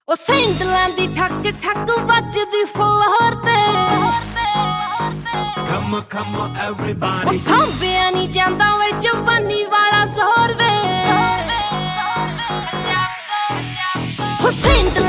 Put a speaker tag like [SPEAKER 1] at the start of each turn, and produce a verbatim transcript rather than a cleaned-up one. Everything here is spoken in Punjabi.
[SPEAKER 1] ਉਹ ਸੈਂਡਲਾਂ ਦੀ ਠੱਕ ਠੱਕ ਵੱਜਦੀ ਫਲੋਰ ਤੇ
[SPEAKER 2] Come on, come on, everybody.
[SPEAKER 1] ਉਹ ਸਾਂਭਿਆ ਨਹੀਂ ਜਾਂਦਾ ਵੇ ਜਵਾਨੀ ਵਾਲਾ ਜ਼ੋਰ ਵੇ ਉਹ ਸੈਂਡਲਾਂ